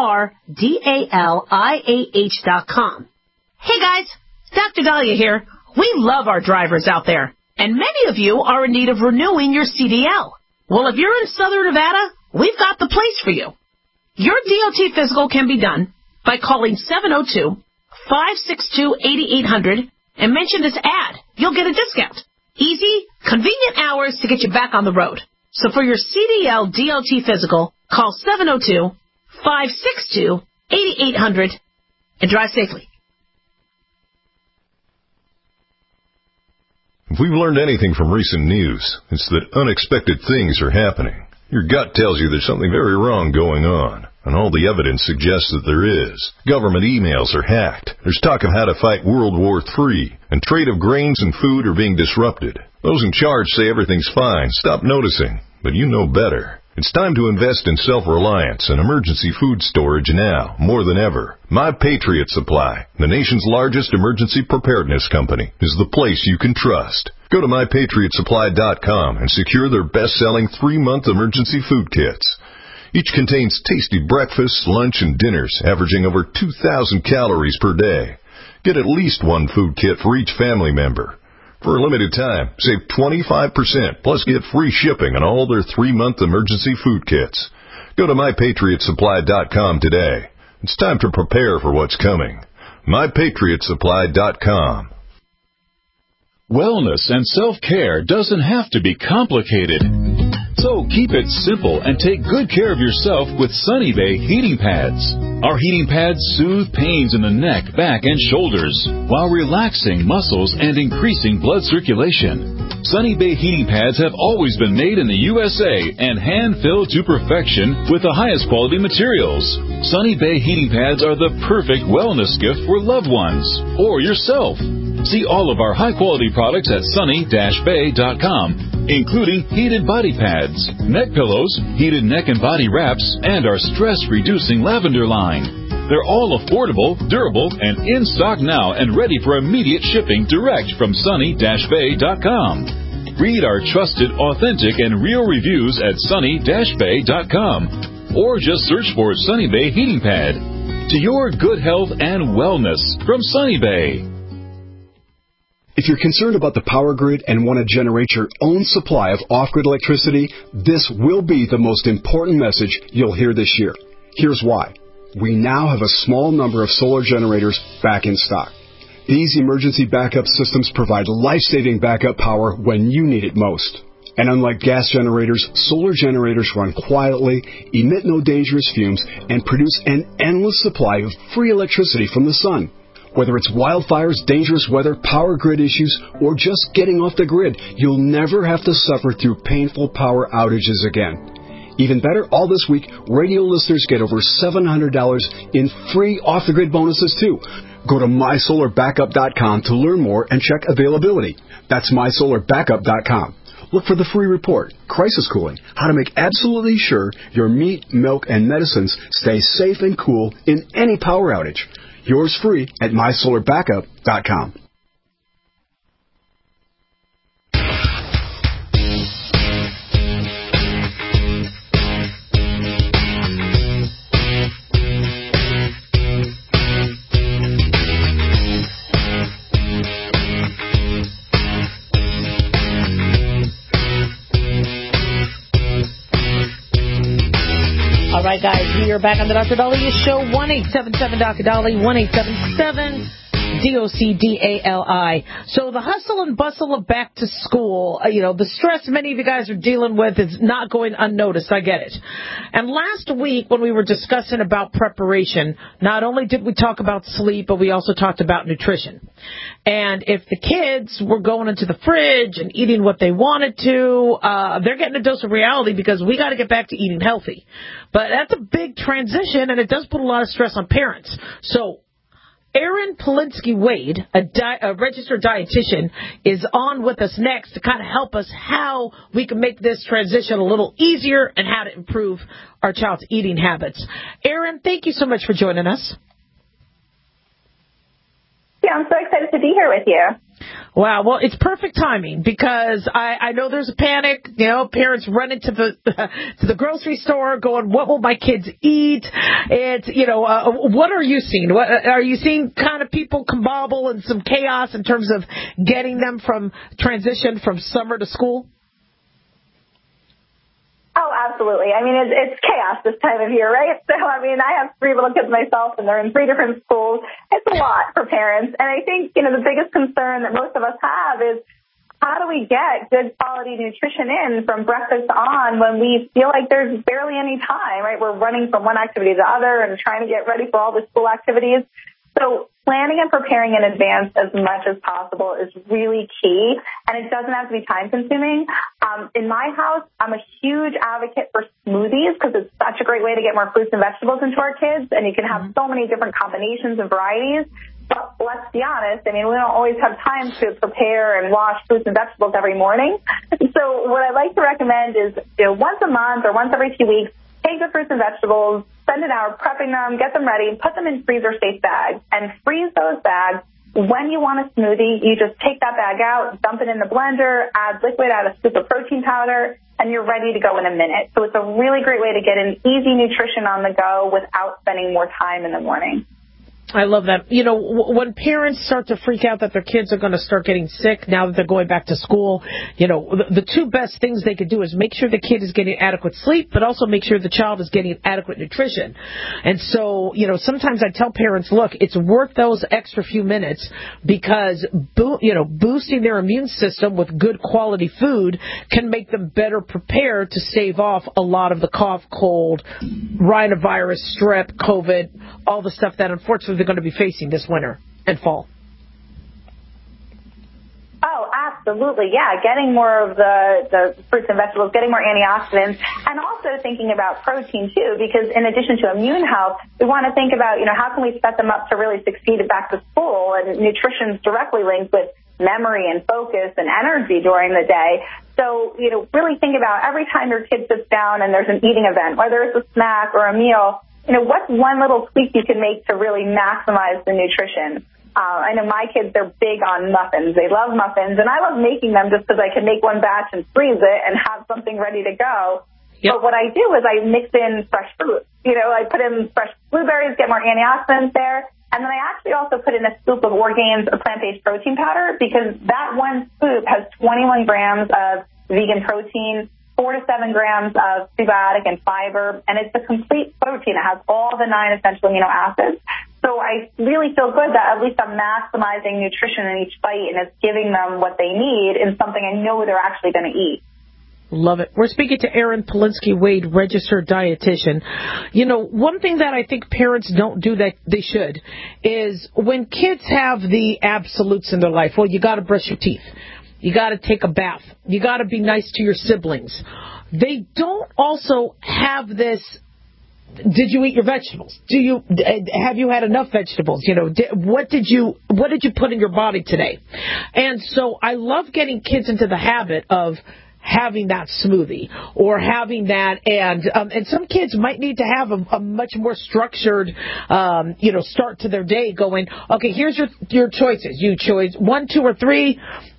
DRDALIAH.com. Hey guys, Dr. Dahlia here. We love our drivers out there, and many of you are in need of renewing your CDL. Well, if you're in Southern Nevada, we've got the place for you. Your DOT physical can be done by calling 702-562-8800 and mention this ad. You'll get a discount. Easy, convenient hours to get you back on the road. So for your CDL DOT physical, call 702-562-8800 and drive safely. If we've learned anything from recent news, it's that unexpected things are happening. Your gut tells you there's something very wrong going on, and all the evidence suggests that there is. Government emails are hacked. There's talk of how to fight World War III, and trade of grains and food are being disrupted. Those in charge say everything's fine. Stop noticing, but you know better. It's time to invest in self-reliance and emergency food storage now, more than ever. My Patriot Supply, the nation's largest emergency preparedness company, is the place you can trust. Go to MyPatriotSupply.com and secure their best-selling 3-month emergency food kits. Each contains tasty breakfasts, lunch, and dinners, averaging over 2,000 calories per day. Get at least one food kit for each family member. For a limited time, save 25%, plus get free shipping on all their 3-month emergency food kits. Go to MyPatriotSupply.com today. It's time to prepare for what's coming. MyPatriotSupply.com. Wellness and self-care doesn't have to be complicated. So keep it simple and take good care of yourself with Sunny Bay heating pads. Our heating pads soothe pains in the neck, back, and shoulders while relaxing muscles and increasing blood circulation. Sunny Bay heating pads have always been made in the USA and hand-filled to perfection with the highest quality materials. Sunny Bay heating pads are the perfect wellness gift for loved ones or yourself. See all of our high-quality products at sunny-bay.com, including heated body pads, neck pillows, heated neck and body wraps, and our stress-reducing lavender line. They're all affordable, durable, and in stock now and ready for immediate shipping direct from sunny-bay.com. Read our trusted, authentic, and real reviews at sunny-bay.com, or just search for Sunny Bay Heating Pad. To your good health and wellness from Sunny Bay. If you're concerned about the power grid and want to generate your own supply of off-grid electricity, this will be the most important message you'll hear this year. Here's why. We now have a small number of solar generators back in stock. These emergency backup systems provide life-saving backup power when you need it most. And unlike gas generators, solar generators run quietly, emit no dangerous fumes, and produce an endless supply of free electricity from the sun. Whether it's wildfires, dangerous weather, power grid issues, or just getting off the grid, you'll never have to suffer through painful power outages again. Even better, all this week, radio listeners get over $700 in free off-the-grid bonuses, too. Go to MySolarBackup.com to learn more and check availability. That's MySolarBackup.com. Look for the free report, Crisis Cooling, how to make absolutely sure your meat, milk, and medicines stay safe and cool in any power outage. Yours free at MySolarBackup.com. All right, guys, we are back on the Dr. Dahlia Show. 1-877-Dr. Dolly, 1-877 DOCDALI. So the hustle and bustle of back to school, the stress many of you guys are dealing with is not going unnoticed. I get it. And last week when we were discussing about preparation, not only did we talk about sleep, but we also talked about nutrition. And if the kids were going into the fridge and eating what they wanted to, they're getting a dose of reality because we got to get back to eating healthy. But that's a big transition, and it does put a lot of stress on parents. So Erin Polinsky-Wade, a registered dietitian, is on with us next to kind of help us how we can make this transition a little easier and how to improve our child's eating habits. Erin, thank you so much for joining us. Yeah, I'm so excited to be here with you. Wow, well, it's perfect timing because I know there's a panic. Parents run into the grocery store going, what will my kids eat? It's, what are you seeing? What are you seeing kind of people combobble and some chaos in terms of getting them from transition from summer to school? Oh, absolutely. I mean, it's chaos this time of year, right? So, I have 3 little kids myself, and they're in 3 different schools. It's a lot for parents. And I think, the biggest concern that most of us have is how do we get good quality nutrition in from breakfast on when we feel like there's barely any time, right? We're running from one activity to the other and trying to get ready for all the school activities. So planning and preparing in advance as much as possible is really key, and it doesn't have to be time-consuming. In my house, I'm a huge advocate for smoothies because it's such a great way to get more fruits and vegetables into our kids, and you can have so many different combinations and varieties. But let's be honest, we don't always have time to prepare and wash fruits and vegetables every morning. So what I like to recommend is once a month or once every 2 weeks, take the fruits and vegetables, spend an hour prepping them, get them ready, and put them in freezer-safe bags, and freeze those bags. When you want a smoothie, you just take that bag out, dump it in the blender, add liquid, add a scoop of protein powder, and you're ready to go in a minute. So it's a really great way to get an easy nutrition on the go without spending more time in the morning. I love that. When parents start to freak out that their kids are going to start getting sick now that they're going back to school, the 2 best things they could do is make sure the kid is getting adequate sleep, but also make sure the child is getting adequate nutrition. And so, sometimes I tell parents, look, it's worth those extra few minutes because, boosting their immune system with good quality food can make them better prepared to stave off a lot of the cough, cold, rhinovirus, strep, COVID, all the stuff that unfortunately they're going to be facing this winter and fall. Oh, absolutely. Yeah, getting more of the fruits and vegetables, getting more antioxidants, and also thinking about protein, too, because in addition to immune health, we want to think about, how can we set them up to really succeed at back to school, and nutrition is directly linked with memory and focus and energy during the day. So, really think about every time your kid sits down and there's an eating event, whether it's a snack or a meal, what's one little tweak you can make to really maximize the nutrition? I know my kids, they're big on muffins. They love muffins, and I love making them just because I can make one batch and freeze it and have something ready to go. Yep. But what I do is I mix in fresh fruit. I put in fresh blueberries, get more antioxidants there, and then I actually also put in a scoop of Orgain's or plant-based protein powder because that one scoop has 21 grams of vegan protein, 4 to 7 grams of prebiotic and fiber, and it's a complete protein. It has all the 9 essential amino acids. So I really feel good that at least I'm maximizing nutrition in each bite, and it's giving them what they need in something I know they're actually going to eat. Love it. We're speaking to Erin Polinsky-Wade, registered dietitian. One thing that I think parents don't do that they should is when kids have the absolutes in their life, well, you got to brush your teeth. You got to take a bath. You got to be nice to your siblings. They don't also have this, did you eat your vegetables? Have you had enough vegetables? What did you put in your body today? And so I love getting kids into the habit of having that smoothie or having that, and some kids might need to have a much more structured, start to their day going, okay, here's your choices. You choose 1, 2, or 3,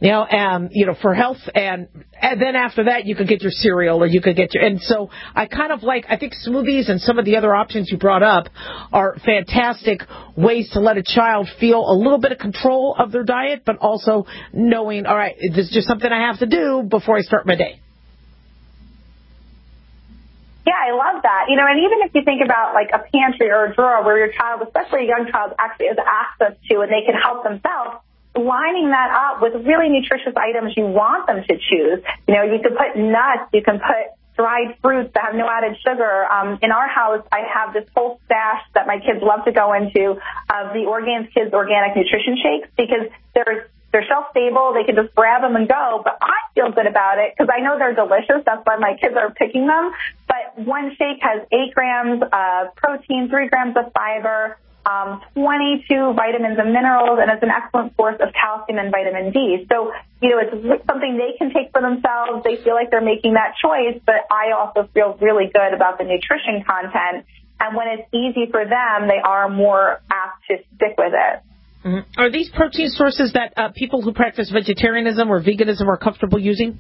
for health, and then after that you could get your cereal or you could get and so I think smoothies and some of the other options you brought up are fantastic ways to let a child feel a little bit of control of their diet, but also knowing, all right, this is just something I have to do before I start my day. Yeah, I love that. You know, and even if you think about like a pantry or a drawer where your child, especially a young child, actually has access to and they can help themselves, lining that up with really nutritious items you want them to choose. You know, you could put nuts, you can put dried fruits that have no added sugar. In our house, I have this whole stash that my kids love to go into of the Orgains Kids Organic Nutrition Shakes because they're shelf-stable. They can just grab them and go. But I feel good about it because I know they're delicious. That's why my kids are picking them. But one shake has 8 grams of protein, 3 grams of fiber, 22 vitamins and minerals, and it's an excellent source of calcium and vitamin D. So, you know, it's something they can take for themselves. They feel like they're making that choice, but I also feel really good about the nutrition content. And when it's easy for them, they are more apt to stick with it. Mm-hmm. Are these protein sources that people who practice vegetarianism or veganism are comfortable using?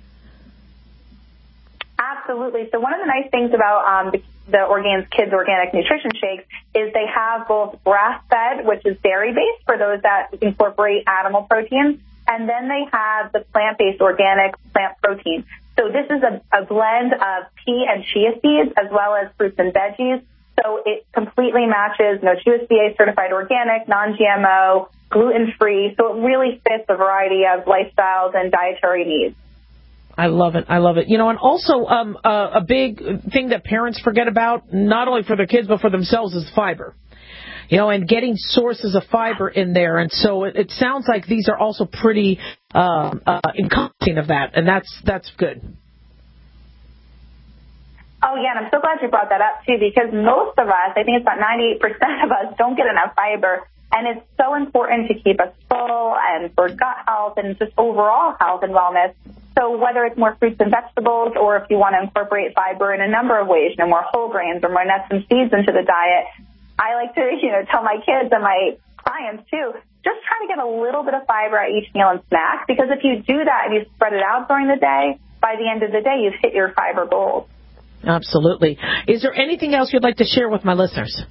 Absolutely. So one of the nice things about the Orgains Kids Organic Nutrition Shakes is they have both grass-fed, which is dairy-based for those that incorporate animal proteins, and then they have the plant-based organic plant protein. So this is a blend of pea and chia seeds as well as fruits and veggies. So it completely matches, USDA certified organic, non-GMO, gluten-free. So it really fits a variety of lifestyles and dietary needs. I love it. I love it. You know, and also a big thing that parents forget about, not only for their kids but for themselves, is fiber. You know, and getting sources of fiber in there. And so it sounds like these are also pretty encompassing of that, and that's good. Oh, yeah, and I'm so glad you brought that up, too, because most of us, I think it's about 98% of us, don't get enough fiber. And it's so important to keep us full and for gut health and just overall health and wellness. So whether it's more fruits and vegetables or if you want to incorporate fiber in a number of ways, more whole grains or more nuts and seeds into the diet, I like to, tell my kids and my clients, too, just try to get a little bit of fiber at each meal and snack, because if you do that and you spread it out during the day, by the end of the day, you've hit your fiber goals. Absolutely. Is there anything else you'd like to share with my listeners?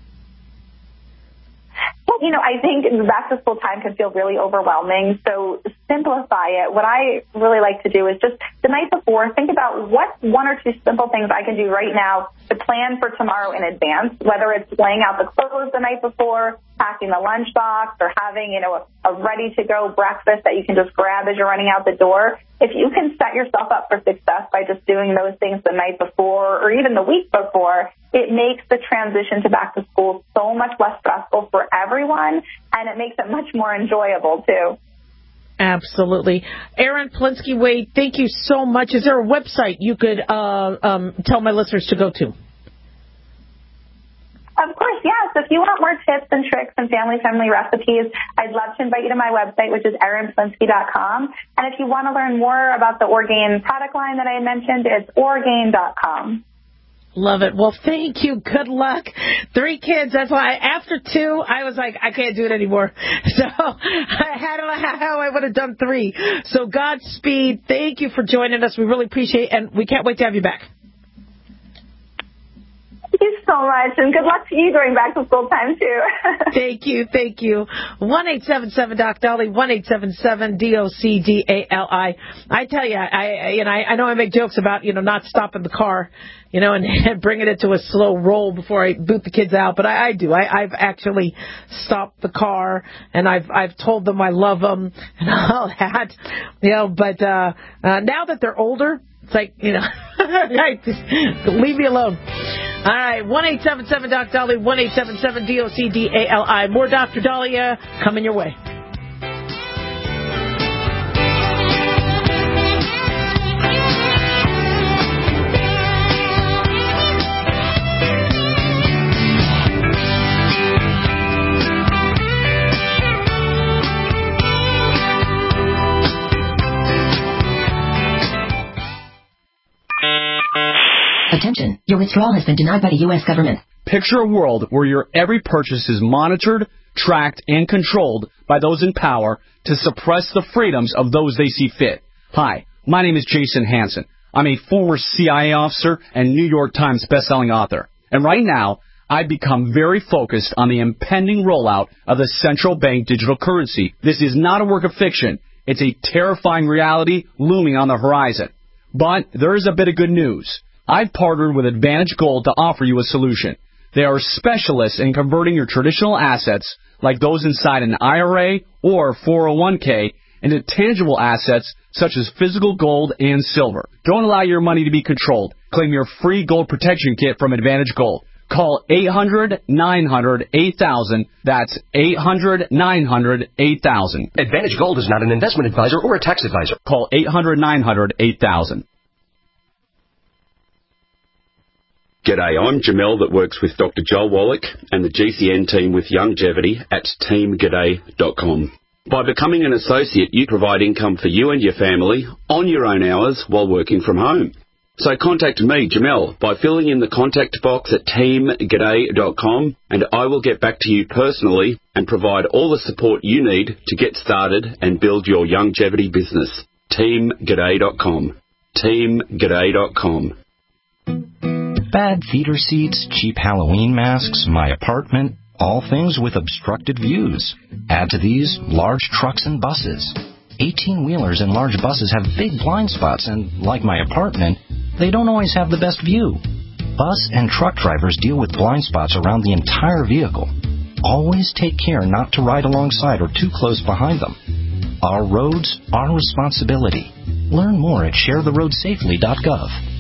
Well, I think back to school time can feel really overwhelming, so simplify it. What I really like to do is just the night before, think about what 1 or 2 simple things I can do right now to plan for tomorrow in advance, whether it's laying out the clothes the night before, packing the lunchbox, or having, a ready-to-go breakfast that you can just grab as you're running out the door. If you can set yourself up for success by just doing those things the night before or even the week before, it makes the transition to back to school so much less stressful for everyone, and it makes it much more enjoyable, too. Absolutely. Erin Polinsky-Wade, thank you so much. Is there a website you could tell my listeners to go to? Of course, yes. If you want more tips and tricks and family-friendly recipes, I'd love to invite you to my website, which is erinpolinsky.com. And if you want to learn more about the Orgain product line that I mentioned, it's Orgain.com. Love it. Well, thank you. Good luck. 3 kids. That's why after 2, I was like, I can't do it anymore. So I don't know how I would have done 3. So Godspeed. Thank you for joining us. We really appreciate it, and we can't wait to have you back. Thank you so much, and good luck to you during back-to-school time, too. Thank you. 1-877-DOC-DOLLY, 1-877-DOC-DALI. I tell you, I know I make jokes about, not stopping the car, and bringing it to a slow roll before I boot the kids out, but I do. I've actually stopped the car, and I've told them I love them and all that, but now that they're older, it's like, leave me alone. All right, 1-877-DOC-DOLLY, 1-877-DOC-DALI. More Dr. Dahlia coming your way. Attention, your withdrawal has been denied by the U.S. government. Picture a world where your every purchase is monitored, tracked, and controlled by those in power to suppress the freedoms of those they see fit. Hi, my name is Jason Hansen. I'm a former CIA officer and New York Times bestselling author. And right now, I've become very focused on the impending rollout of the central bank digital currency. This is not a work of fiction. It's a terrifying reality looming on the horizon. But there is a bit of good news. I've partnered with Advantage Gold to offer you a solution. They are specialists in converting your traditional assets, like those inside an IRA or 401k, into tangible assets such as physical gold and silver. Don't allow your money to be controlled. Claim your free gold protection kit from Advantage Gold. Call 800-900-8000. That's 800-900-8000. Advantage Gold is not an investment advisor or a tax advisor. Call 800-900-8000. G'day, I'm Jamel that works with Dr. Joel Wallach and the GCN team with Longevity at teamg'day.com. By becoming an associate, you provide income for you and your family on your own hours while working from home. So contact me, Jamel, by filling in the contact box at teamg'day.com, and I will get back to you personally and provide all the support you need to get started and build your longevity business. teamg'day.com. teamg'day.com. Bad theater seats, cheap Halloween masks, my apartment, all things with obstructed views. Add to these large trucks and buses. 18-wheelers and large buses have big blind spots, and like my apartment, they don't always have the best view. Bus and truck drivers deal with blind spots around the entire vehicle. Always take care not to ride alongside or too close behind them. Our roads, our responsibility. Learn more at sharetheroadsafely.gov.